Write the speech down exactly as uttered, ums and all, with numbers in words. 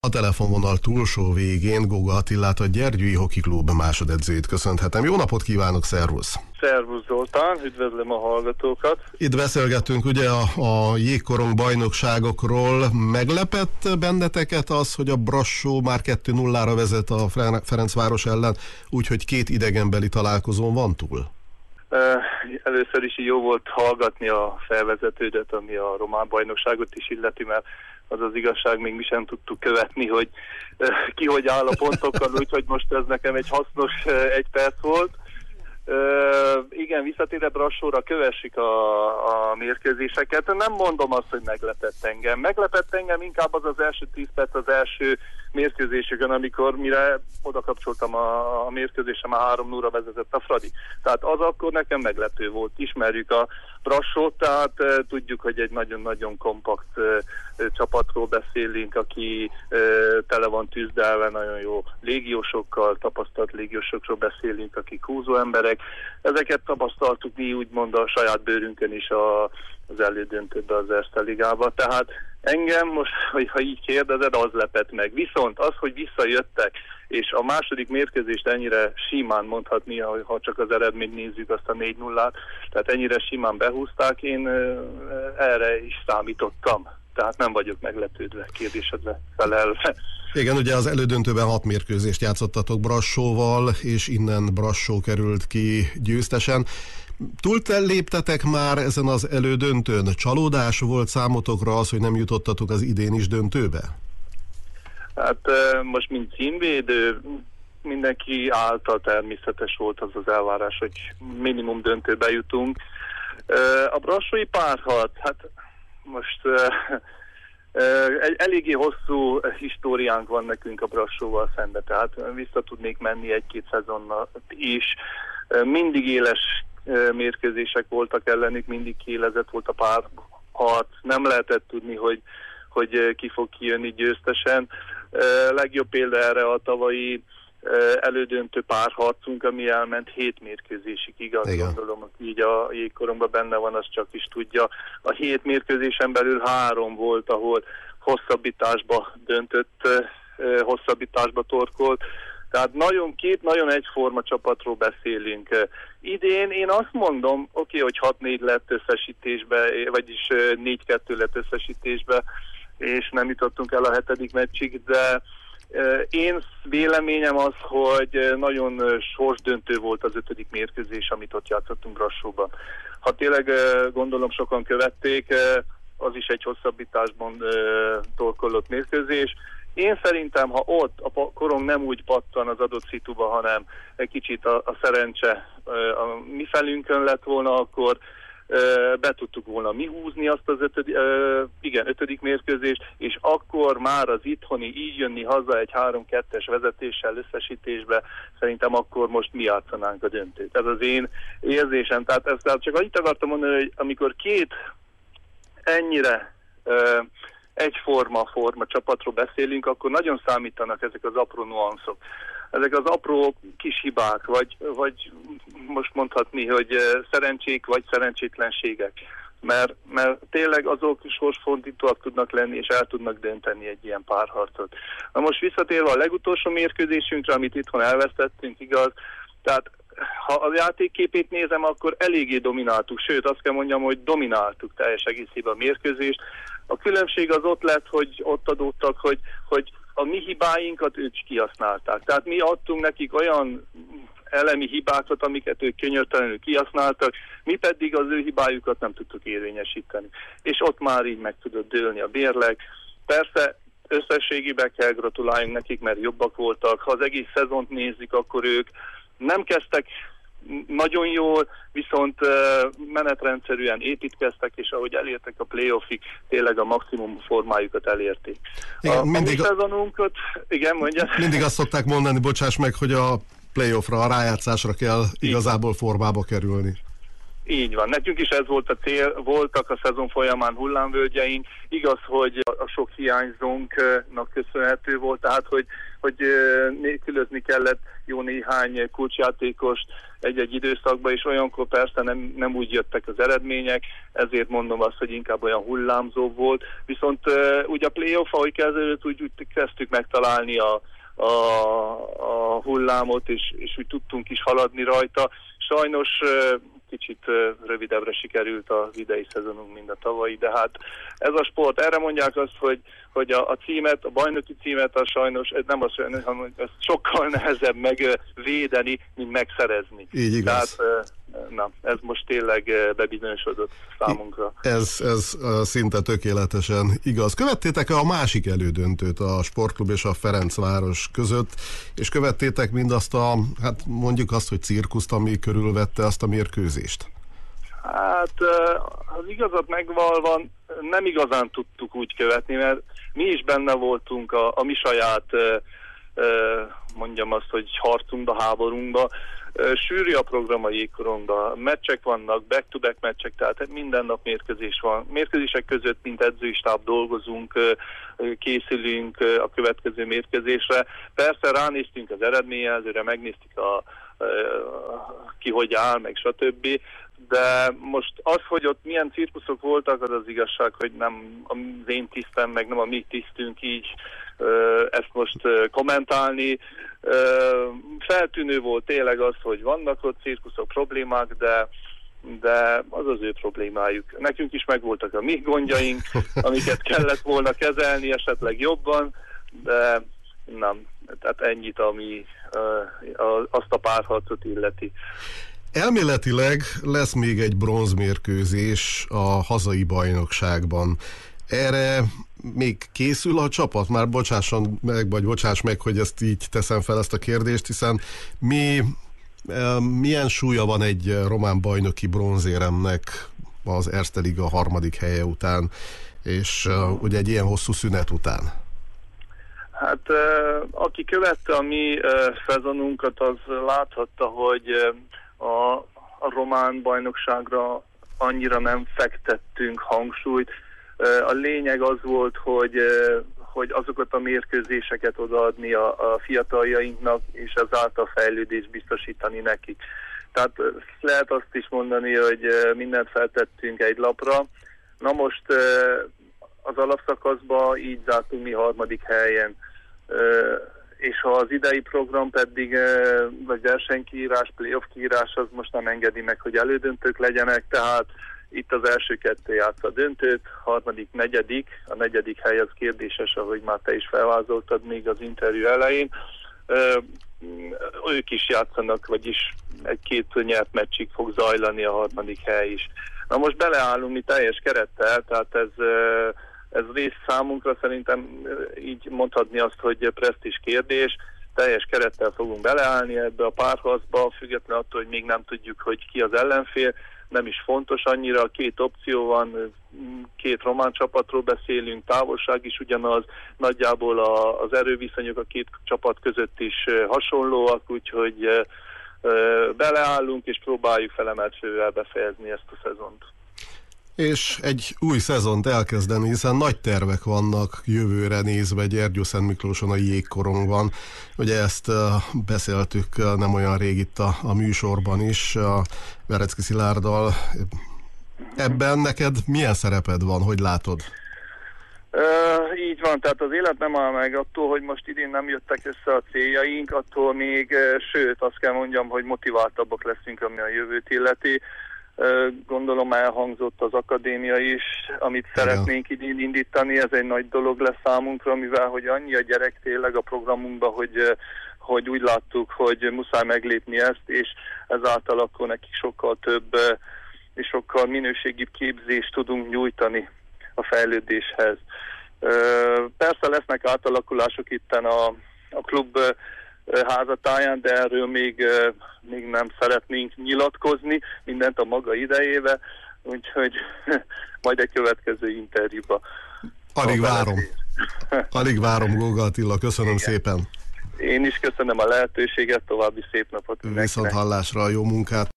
A telefonvonal túlsó végén Góga Attilát, a Gyergyői Hoki Klub másodedzőjét köszönhetem. Jó napot kívánok, szervusz! Szervusz Zoltán, üdvözlöm a hallgatókat! Itt beszélgettünk ugye a, a jégkorong bajnokságokról. Meglepett benneteket az, hogy a Brassó már kettő nullára vezet a Ferencváros ellen, úgyhogy két idegenbeli találkozón van túl? Először is jó volt hallgatni a felvezetődet, ami a román bajnokságot is illeti, mert az az igazság, még mi sem tudtuk követni, hogy ki hogy áll a pontokkal, úgyhogy most ez nekem egy hasznos egy perc volt. Uh, igen, visszatérve Brassóra, kövessük a, a mérkőzéseket. Nem mondom azt, hogy meglepett engem. Meglepett engem inkább az az első tíz perc az első mérkőzésükön, amikor mire oda kapcsoltam a, a mérkőzésre, már három nullra vezetett a Fradi. Tehát az akkor nekem meglepő volt. Ismerjük a Brassót, tehát uh, tudjuk, hogy egy nagyon-nagyon kompakt uh, csapatról beszélünk, aki uh, tele van tűzdelve, nagyon jó légiósokkal, tapasztalt légiósokról beszélünk, akik húzó emberek. Ezeket tapasztaltuk mi úgymond a saját bőrünkön is a, az elődöntőbe, az Erste Ligába. Tehát engem most, ha így kérdezed, az lepett meg. Viszont az, hogy visszajöttek, és a második mérkőzést ennyire simán mondhatni, ha csak az eredményt nézzük, azt a négy nullát, tehát ennyire simán behúzták, én erre is számítottam. Tehát nem vagyok meglepődve, kérdésedre felelve. Igen, ugye az elődöntőben hat mérkőzést játszottatok Brassóval, és innen Brassó került ki győztesen. Túl léptetek már ezen az elődöntőn? Csalódás volt számotokra az, hogy nem jutottatok az idén is döntőbe? Hát most, mint címvédő, mindenki által természetes volt az az elvárás, hogy minimum döntőbe jutunk. A brassói párharc, hát most egy eléggé hosszú históriánk van nekünk a Brassóval szembe, tehát vissza tudnék menni egy-két szezonnal is. Mindig éles mérkőzések voltak ellenük, mindig kiélezett volt a párharc, nem lehetett tudni, hogy, hogy ki fog kijönni győztesen. Legjobb példa erre a tavalyi elődöntő párharcunk, ami elment hét mérkőzésig, igaz? Igen. Gondolom, hogy így a jégkorongban benne van, az csak is tudja. A hét mérkőzésen belül három volt, ahol hosszabbításba döntött, hosszabbításba torkolt. Tehát nagyon két nagyon egyforma csapatról beszélünk. Idén én azt mondom, oké, okay, hogy hat négy lett összesítésbe, vagyis négy kettő lett összesítésbe, és nem jutottunk el a hetedik meccsig, de én véleményem az, hogy nagyon sorsdöntő volt az ötödik mérkőzés, amit ott játszottunk Brassóban. Ha tényleg gondolom sokan követték, az is egy hosszabbításban torkollott mérkőzés. Én szerintem, ha ott a korong nem úgy pattan az adott szituba, hanem egy kicsit a, a szerencse a mi felünkön lett volna, akkor be tudtuk volna mi húzni azt az ötödik, igen, ötödik mérkőzést, és akkor már az itthoni így jönni haza egy három kettes vezetéssel összesítésbe, szerintem akkor most mi játszanánk a döntőt. Ez az én érzésem. Tehát ezt tehát csak annyit akartam mondani, hogy amikor két ennyire uh, egyforma forma csapatról beszélünk, akkor nagyon számítanak ezek az apró nuanszok. Ezek az apró kis hibák, vagy, vagy most mondhatni, hogy szerencsék, vagy szerencsétlenségek. Mert, mert tényleg azok sorsfordítóak tudnak lenni, és el tudnak dönteni egy ilyen párharcot. Na most visszatérve a legutolsó mérkőzésünkre, amit itthon elvesztettünk, igaz, tehát ha a játékképét nézem, akkor eléggé domináltuk, sőt azt kell mondjam, hogy domináltuk teljes egészében a mérkőzést. A különbség az ott lett, hogy ott adódtak, hogy, hogy a mi hibáinkat ők kihasználták. Tehát mi adtunk nekik olyan elemi hibákat, amiket ők könyörtelenül kihasználtak, mi pedig az ő hibájukat nem tudtuk érvényesíteni. És ott már így meg tudott dőlni a bérleg. Persze összességében kell gratuláljunk nekik, mert jobbak voltak. Ha az egész szezont nézik, akkor ők nem kezdtek nagyon jól, viszont uh, menetrendszerűen építkeztek, és ahogy elértek a playoffig, tényleg a maximum formájukat elérték. Igen, a, mindig a szezonunkat, igen, mondja. Mindig azt szokták mondani, bocsáss meg, hogy a playoffra, a rájátszásra kell igazából formába kerülni. Így van. Nekünk is ez volt a cél, voltak a szezon folyamán hullámvölgyeink. Igaz, hogy a sok hiányzónknak köszönhető volt, tehát hogy, hogy nélkülözni kellett jó néhány kulcsjátékost egy-egy időszakban, és olyankor persze nem, nem úgy jöttek az eredmények, ezért mondom azt, hogy inkább olyan hullámzó volt. Viszont úgy a playoff, ahogy kezdődött, úgy, úgy kezdtük megtalálni a, a, a hullámot, és, és úgy tudtunk is haladni rajta. Sajnos kicsit rövidebbre sikerült az idei szezonunk, mint a tavalyi, de hát ez a sport. Erre mondják azt, hogy, hogy a, a címet, a bajnoki címet a sajnos, ez nem az, hanem ez sokkal nehezebb megvédeni, mint megszerezni. Így igaz. Tehát, na, ez most tényleg bebizonyosodott számunkra. Ez, ez szinte tökéletesen igaz. Követtétek a másik elődöntőt a Sportklub és a Ferencváros között, és követtétek mindazt a, hát mondjuk azt, hogy cirkuszt, ami körülvette azt a mérkőzést? Hát az igazat megvalva nem igazán tudtuk úgy követni, mert mi is benne voltunk a, a mi saját, mondjam azt, hogy harcunkba, háborunkba. Sűrű a program a jégkorongban, meccsek vannak, back-to-back meccsek, tehát minden nap mérkőzés van. Mérkőzések között, mint edzőistáb dolgozunk, készülünk a következő mérkőzésre. Persze ránéztünk az eredményjelzőre, megnéztük a, a, ki hogy áll, meg stb. De most az, hogy ott milyen cirkuszok voltak, az az igazság, hogy nem az én tisztem, meg nem a mi tisztünk így ezt most kommentálni. Feltűnő volt tényleg az, hogy vannak ott cirkuszok, problémák, de, de az az ő problémájuk. Nekünk is megvoltak a mi gondjaink, amiket kellett volna kezelni esetleg jobban, de nem. Tehát ennyit, ami azt a párharcot illeti. Elméletileg lesz még egy bronzmérkőzés a hazai bajnokságban. Erre még készül a csapat? Már bocsásson meg, vagy bocsáss meg, hogy ezt így teszem fel ezt a kérdést, hiszen mi, milyen súlya van egy román bajnoki bronzéremnek az Erste Liga harmadik helye után, és ugye egy ilyen hosszú szünet után? Hát aki követte a mi szezonunkat, az láthatta, hogy a, a román bajnokságra annyira nem fektettünk hangsúlyt. A lényeg az volt, hogy, hogy azokat a mérkőzéseket odaadni a, a fiataljainknak, és ezáltal fejlődést biztosítani nekik. Tehát lehet azt is mondani, hogy mindent feltettünk egy lapra. Na most az alapszakaszban így zártunk mi harmadik helyen. És ha az idei program pedig, vagy versenykiírás, playoff kiírás, az most nem engedi meg, hogy elődöntők legyenek, tehát itt az első kettő játsz a döntőt, harmadik, negyedik, a negyedik hely az kérdéses, ahogy már te is felvázoltad még az interjú elején. Ők is játszanak, vagyis egy-két nyert meccsig fog zajlani a harmadik hely is. Na most beleállunk mi teljes kerettel, tehát ez... Ez rész számunkra szerintem így mondhatni azt, hogy presztízs kérdés. Teljes kerettel fogunk beleállni ebbe a párharcba, függetlenül attól, hogy még nem tudjuk, hogy ki az ellenfél. Nem is fontos annyira, két opció van, két román csapatról beszélünk, távolság is ugyanaz, nagyjából a, az erőviszonyok a két csapat között is hasonlóak, úgyhogy beleállunk és próbáljuk felemelt fővel befejezni ezt a szezont. És egy új szezont elkezdeni, hiszen nagy tervek vannak jövőre nézve Gyergyószentmiklóson a jégkorongban. Ugye ezt uh, beszéltük uh, nem olyan rég itt a, a műsorban is, a Verecki Szilárddal. Ebben neked milyen szereped van, hogy látod? Uh, így van, tehát az élet nem áll meg attól, hogy most idén nem jöttek össze a céljaink, attól még, uh, sőt, azt kell mondjam, hogy motiváltabbak leszünk, ami a jövőt illeti. Gondolom elhangzott az akadémia is, amit igen. Szeretnénk idén indítani, ez egy nagy dolog lesz számunkra, mivel hogy annyi a gyerek tényleg a programunkban, hogy, hogy úgy láttuk, hogy muszáj meglépni ezt, és ezáltal akkor nekik sokkal több és sokkal minőségibb képzést tudunk nyújtani a fejlődéshez. Persze lesznek átalakulások itten a, a klub házatáján, de erről még, még nem szeretnénk nyilatkozni, mindent a maga idejébe, úgyhogy majd egy következő interjúba. Alig várom. Alig várom, Góga Attila, köszönöm igen. szépen. Én is köszönöm a lehetőséget, további szép napot. Viszont hallásra, jó munkát.